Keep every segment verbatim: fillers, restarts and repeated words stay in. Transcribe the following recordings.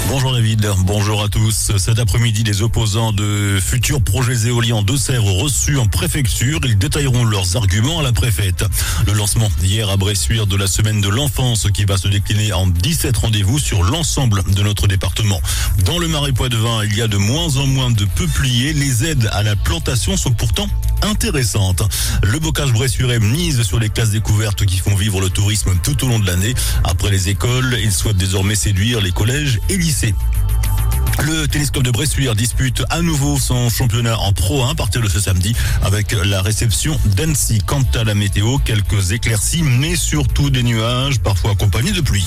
Bonjour David, bonjour à tous. Cet après-midi, les opposants de futurs projets éoliens en Deux-Sèvres reçus en préfecture. Ils détailleront leurs arguments à la préfète. Le lancement hier à Bressuire de la semaine de l'enfance qui va se décliner en dix-sept rendez-vous sur l'ensemble de notre département. Dans le Marais Poitevin, il y a de moins en moins de peupliers. Les aides à la plantation sont pourtant intéressantes. Le bocage bressuirais mise sur les classes découvertes qui font vivre le tourisme tout au long de l'année. Après les écoles, il souhaite désormais séduire les collèges et lycées. Le télescope de Bressuire dispute à nouveau son championnat en Pro un à partir de ce samedi avec la réception d'Annecy. Quant à la météo, quelques éclaircies mais surtout des nuages, parfois accompagnés de pluie.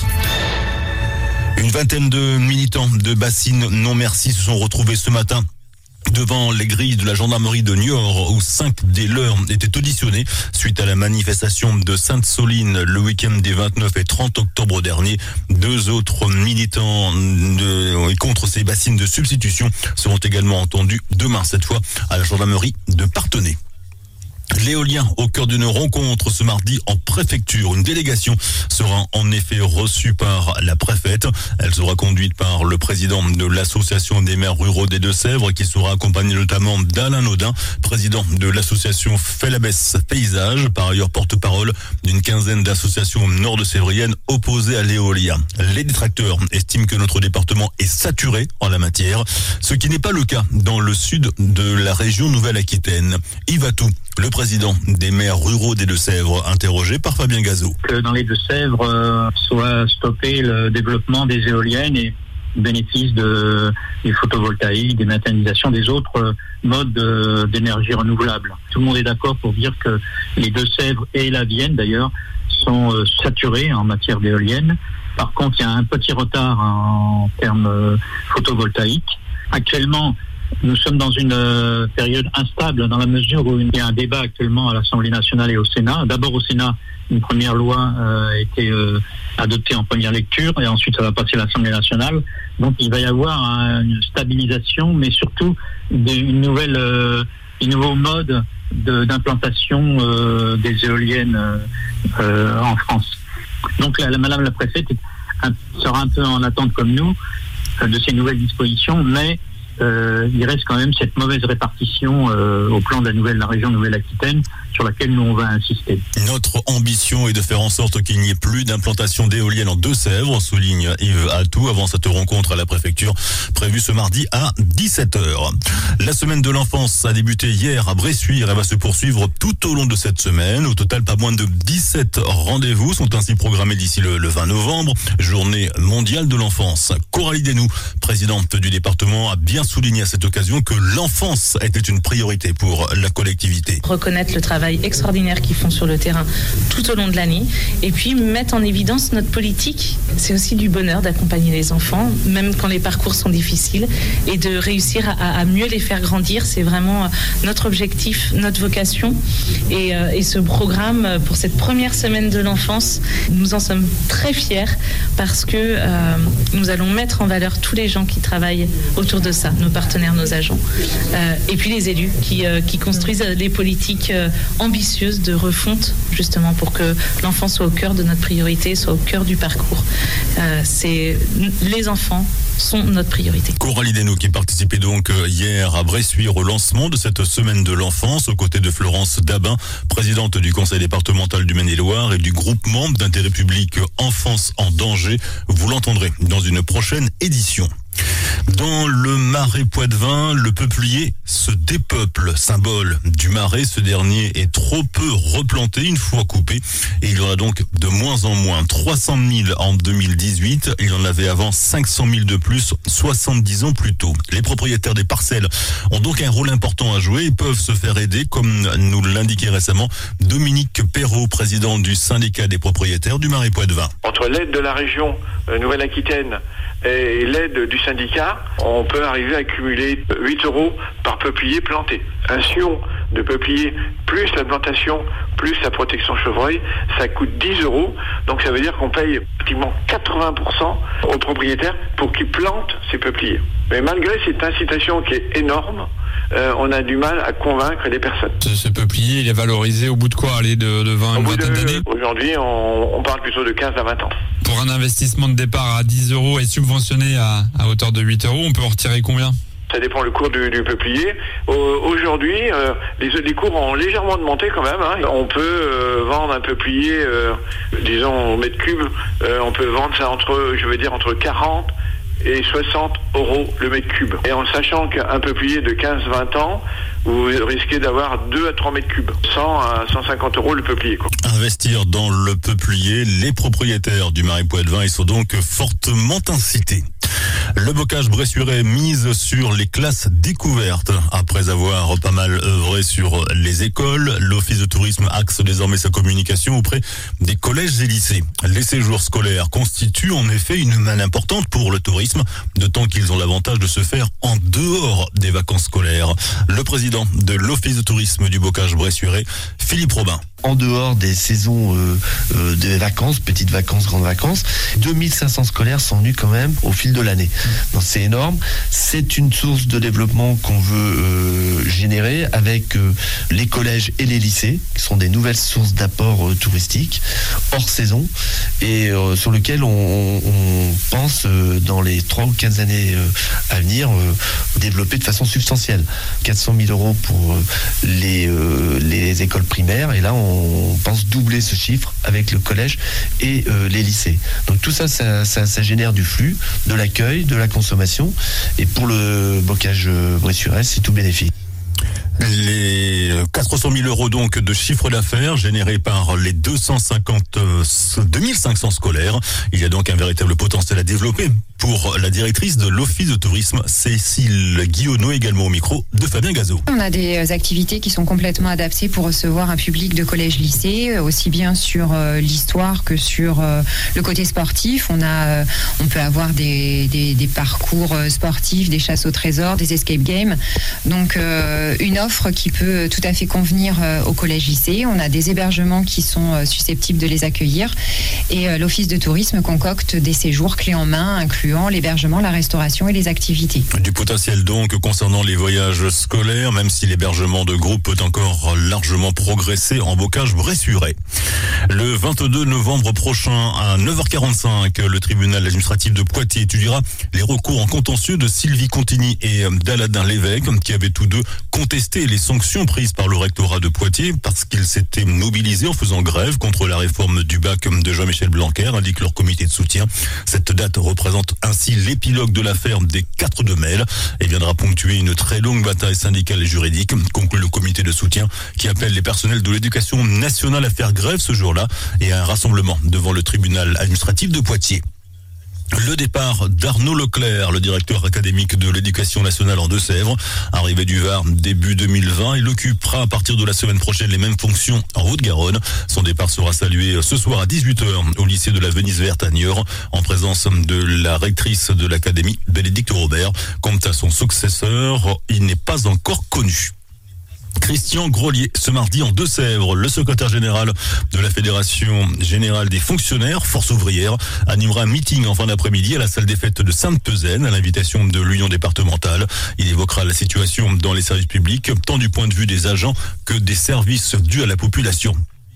Une vingtaine de militants de Bassine Non Merci se sont retrouvés ce matin devant les grilles de la gendarmerie de Niort où cinq des leurs étaient auditionnés suite à la manifestation de Sainte-Soline le week-end des vingt-neuf et trente octobre dernier. Deux autres militants de, contre ces bassines de substitution seront également entendus demain, cette fois à la gendarmerie de Parthenay. L'éolien au cœur d'une rencontre ce mardi en préfecture. Une délégation sera en effet reçue par la préfète. Elle sera conduite par le président de l'association des maires ruraux des Deux-Sèvres qui sera accompagné notamment d'Alain Naudin, président de l'association Fellabès Paysage, par ailleurs porte-parole d'une quinzaine d'associations nord-de-sévriennes opposées à l'éolien. Les détracteurs estiment que notre département est saturé en la matière, ce qui n'est pas le cas dans le sud de la région Nouvelle-Aquitaine. Yves Atout, le président des maires ruraux des Deux-Sèvres, interrogé par Fabien Gazot. Que dans les Deux-Sèvres euh, soit stoppé le développement des éoliennes et le bénéfice de, des photovoltaïques, des méthanisations, des autres euh, modes de, d'énergie renouvelable. Tout le monde est d'accord pour dire que les Deux-Sèvres et la Vienne d'ailleurs sont euh, saturés en matière d'éoliennes. Par contre, il y a un petit retard en termes euh, photovoltaïques. Actuellement, nous sommes dans une euh, période instable dans la mesure où il y a un débat actuellement à l'Assemblée nationale et au Sénat. D'abord au Sénat, une première loi euh, a été euh, adoptée en première lecture et ensuite ça va passer à l'Assemblée nationale. Donc il va y avoir un, une stabilisation, mais surtout des, une nouvelle, euh, un nouveau mode de, d'implantation euh, des éoliennes euh, en France. Donc la, la, Madame la préfète un, sera un peu en attente comme nous euh, de ces nouvelles dispositions, mais Euh, il reste quand même cette mauvaise répartition euh, au plan de la nouvelle la région Nouvelle-Aquitaine sur laquelle nous on va insister. Notre ambition est de faire en sorte qu'il n'y ait plus d'implantation d'éoliennes en Deux-Sèvres, souligne Yves Atout avant cette rencontre à la préfecture prévue ce mardi à dix-sept heures. La semaine de l'enfance a débuté hier à Bressuire et va se poursuivre tout au long de cette semaine. Au total, pas moins de dix-sept rendez-vous sont ainsi programmés d'ici le, le vingt novembre, journée mondiale de l'enfance. Coralie Desnoux, présidente du département, a bien souligné à cette occasion que l'enfance était une priorité pour la collectivité. Reconnaître le travail extraordinaire qu'ils font sur le terrain tout au long de l'année et puis mettre en évidence notre politique. C'est aussi du bonheur d'accompagner les enfants, même quand les parcours sont difficiles, et de réussir à, à mieux les faire grandir. C'est vraiment notre objectif, notre vocation. Et, euh, et ce programme, pour cette première semaine de l'enfance, nous en sommes très fiers parce que euh, nous allons mettre en valeur tous les gens qui travaillent autour de ça, nos partenaires, nos agents, euh, et puis les élus qui, euh, qui construisent les politiques euh, ambitieuses de refonte, justement pour que l'enfant soit au cœur de notre priorité, soit au cœur du parcours. Euh, c'est les enfants sont notre priorité. Coralie Desnoux qui participait donc hier à Bressuire au lancement de cette semaine de l'enfance aux côtés de Florence Dabin, présidente du conseil départemental du Maine-et-Loire et du groupement d'intérêt public Enfance en danger. Vous l'entendrez dans une prochaine édition. Dans le Marais Poitevin, le peuplier se dépeuple. Symbole du Marais, ce dernier est trop peu replanté une fois coupé et il y en a donc de moins en moins. trois cent mille en deux mille dix-huit, il y en avait avant cinq cent mille de plus, soixante-dix ans plus tôt. Les propriétaires des parcelles ont donc un rôle important à jouer et peuvent se faire aider, comme nous l'indiquait récemment Dominique Perrault, président du syndicat des propriétaires du Marais Poitevin. Entre l'aide de la région euh, Nouvelle-Aquitaine et l'aide du syndicat, on peut arriver à accumuler huit euros par peuplier planté. Un sillon de peuplier plus la plantation, plus la protection chevreuil, ça coûte dix euros. Donc ça veut dire qu'on paye pratiquement quatre-vingts pour cent aux propriétaires pour qu'ils plantent ces peupliers. Mais malgré cette incitation qui est énorme, euh, on a du mal à convaincre les personnes. Ce, ce peuplier, il est valorisé au bout de quoi? Allez, de, de vingt, une vingtaine d'années? Aujourd'hui, on, on parle plutôt de quinze à vingt ans. Pour un investissement de départ à dix euros et subventionné à, à hauteur de huit euros, on peut en retirer combien? Ça dépend le cours du, du peuplier. Euh, aujourd'hui, euh, les, les cours ont légèrement augmenté quand même. Hein. On peut euh, vendre un peuplier, euh, disons au mètre cube, euh, on peut vendre ça entre, je veux dire, entre quarante et soixante euros le mètre cube. Et en sachant qu'un peuplier de quinze à vingt ans, vous risquez d'avoir deux à trois mètres cubes. cent à cent cinquante euros le peuplier, quoi. Investir dans le peuplier, les propriétaires du Marais Poitevin, ils sont donc fortement incités. Le bocage bressuirais mise sur les classes découvertes. Après avoir pas mal œuvré sur les écoles, l'Office de tourisme axe désormais sa communication auprès des collèges et lycées. Les séjours scolaires constituent en effet une manne importante pour le tourisme, d'autant qu'ils ont l'avantage de se faire en dehors des vacances scolaires. Le président de l'Office de tourisme du bocage bressuirais, Philippe Robin. En dehors des saisons euh, euh, de vacances, petites vacances, grandes vacances, deux mille cinq cents scolaires sont venus quand même au fil de l'année. Donc c'est énorme. C'est une source de développement qu'on veut euh, générer avec euh, les collèges et les lycées, qui sont des nouvelles sources d'apport euh, touristique hors saison et euh, sur lesquelles on, on, on pense euh, dans les trois ou quinze années euh, à venir euh, développer de façon substantielle. quatre cent mille euros pour euh, les, euh, les écoles primaires et là on on pense doubler ce chiffre avec le collège et euh, les lycées. Donc tout ça ça, ça, ça génère du flux, de l'accueil, de la consommation. Et pour le bocage bressuirais, c'est tout bénéfique. Les quatre cent mille euros donc de chiffre d'affaires générés par les deux cent cinquante, deux mille cinq cents scolaires. Il y a donc un véritable potentiel à développer pour la directrice de l'Office de tourisme, Cécile Guillonneau, également au micro de Fabien Gazot. On a des activités qui sont complètement adaptées pour recevoir un public de collège-lycée, aussi bien sur euh, l'histoire que sur euh, le côté sportif. On a, euh, on peut avoir des, des, des parcours sportifs, des chasses au trésor, des escape games. Donc euh, une offre qui peut tout à fait convenir euh, au collège-lycée. On a des hébergements qui sont euh, susceptibles de les accueillir et euh, l'Office de tourisme concocte des séjours clés en main, incluant l'hébergement, la restauration et les activités. Du potentiel donc concernant les voyages scolaires, même si l'hébergement de groupe peut encore largement progresser en bocage bressuirais. Le vingt-deux novembre prochain à neuf heures quarante-cinq, le tribunal administratif de Poitiers étudiera les recours en contentieux de Sylvie Contigny et d'Aladin Lévesque, qui avaient tous deux contesté les sanctions prises par le rectorat de Poitiers parce qu'ils s'étaient mobilisés en faisant grève contre la réforme du bac de Jean-Michel Blanquer, indique leur comité de soutien. Cette date représente ainsi l'épilogue de l'affaire des quatre de Mail et viendra ponctuer une très longue bataille syndicale et juridique, conclut le comité de soutien qui appelle les personnels de l'éducation nationale à faire grève ce jour-là et à un rassemblement devant le tribunal administratif de Poitiers. Le départ d'Arnaud Leclerc, le directeur académique de l'éducation nationale en Deux-Sèvres, arrivé du Var début deux mille vingt, il occupera à partir de la semaine prochaine les mêmes fonctions en Haute-Garonne. Son départ sera salué ce soir à dix-huit heures au lycée de la Venise Verte à Niort, en présence de la rectrice de l'académie, Bénédicte Robert. Quant à son successeur, il n'est pas encore connu. Christian Grolier, ce mardi en Deux-Sèvres, le secrétaire général de la Fédération Générale des Fonctionnaires, Force Ouvrière, animera un meeting en fin d'après-midi à la salle des fêtes de Sainte-Pezaine à l'invitation de l'Union départementale. Il évoquera la situation dans les services publics, tant du point de vue des agents que des services dus à la population.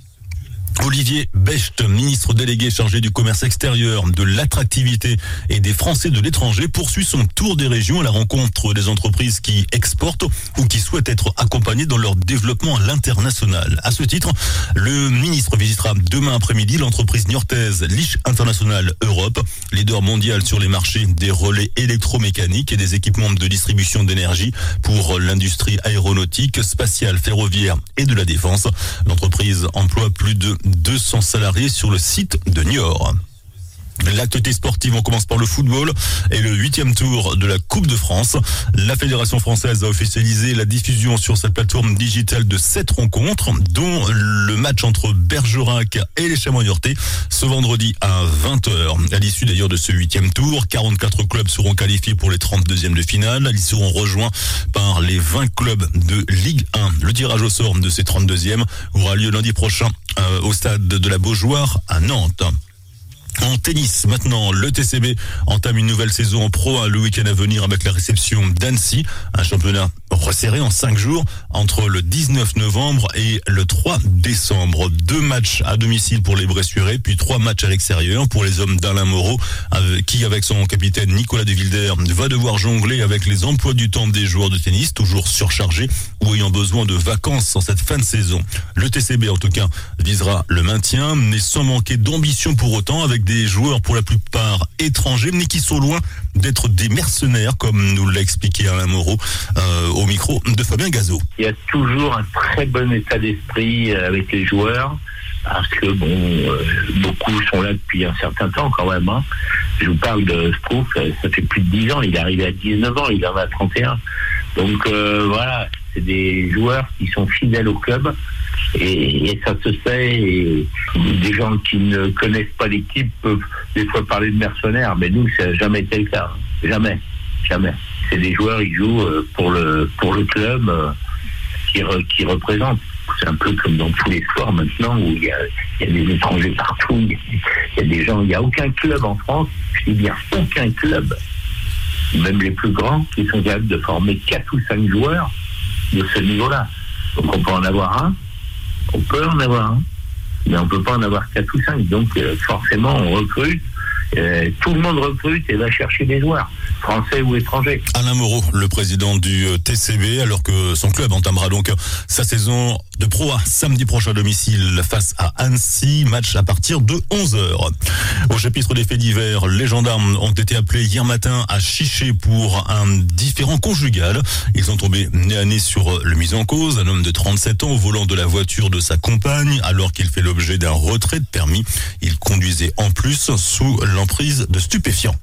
Olivier Becht, ministre délégué chargé du commerce extérieur, de l'attractivité et des Français de l'étranger, poursuit son tour des régions à la rencontre des entreprises qui exportent ou qui souhaitent être accompagnées dans leur développement à l'international. À ce titre, le ministre visitera demain après-midi l'entreprise niortaise Lich International Europe, leader mondial sur les marchés des relais électromécaniques et des équipements de distribution d'énergie pour l'industrie aéronautique, spatiale, ferroviaire et de la défense. L'entreprise emploie plus de deux cents salariés sur le site de Niort. L'actualité sportive, on commence par le football et le huitième tour de la Coupe de France. La Fédération française a officialisé la diffusion sur sa plateforme digitale de sept rencontres, dont le match entre Bergerac et les Chamois niortais ce vendredi à vingt heures. À l'issue d'ailleurs de ce huitième tour, quarante-quatre clubs seront qualifiés pour les trente-deuxièmes de finale. Ils seront rejoints par les vingt clubs de Ligue un. Le tirage au sort de ces trente-deuxièmes aura lieu lundi prochain euh, au stade de la Beaujoire à Nantes. En tennis, maintenant, le T C B entame une nouvelle saison en Pro un le week-end à venir avec la réception d'Annecy. Un championnat resserré en cinq jours entre le dix-neuf novembre et le trois décembre. Deux matchs à domicile pour les Bressurais, puis trois matchs à l'extérieur pour les hommes d'Alain Moreau, qui, avec son capitaine Nicolas De Wilder, va devoir jongler avec les emplois du temps des joueurs de tennis, toujours surchargés ou ayant besoin de vacances en cette fin de saison. Le T C B, en tout cas, visera le maintien, mais sans manquer d'ambition pour autant, avec des joueurs pour la plupart étrangers, mais qui sont loin d'être des mercenaires, comme nous l'a expliqué Alain Moreau euh, au micro de Fabien Gazot. Il y a toujours un très bon état d'esprit avec les joueurs, parce que bon, euh, beaucoup sont là depuis un certain temps quand même. Hein. Je vous parle de Strouk, ça fait plus de dix ans, il est arrivé à dix-neuf ans, il en a trente et un. Donc euh, voilà, c'est des joueurs qui sont fidèles au club. Et, et ça se sait, et des gens qui ne connaissent pas l'équipe peuvent des fois parler de mercenaires, mais nous, ça n'a jamais été le cas. Jamais, jamais. C'est des joueurs, ils jouent pour le, pour le club qui, re, qui représente. C'est un peu comme dans tous les sports maintenant, où il y a, il y a des étrangers partout, il y, a, il y a des gens, il n'y a aucun club en France, je dis bien aucun club, même les plus grands, qui sont capables de former quatre ou cinq joueurs de ce niveau-là. Donc on peut en avoir un, on peut en avoir un, mais on ne peut pas en avoir quatre ou cinq. Donc euh, forcément, on recrute. Euh, tout le monde recrute et va chercher des joueurs, français ou étrangers. Alain Moreau, le président du T C B, alors que son club entamera donc sa saison de Pro A samedi prochain à domicile face à Annecy, match à partir de onze heures. Au chapitre des faits divers, les gendarmes ont été appelés hier matin à Chiché pour un différend conjugal. Ils sont tombés nez à nez sur le mis en cause, un homme de trente-sept ans au volant de la voiture de sa compagne, alors qu'il fait l'objet d'un retrait de permis. Il conduisait en plus sous l'emprise de stupéfiants.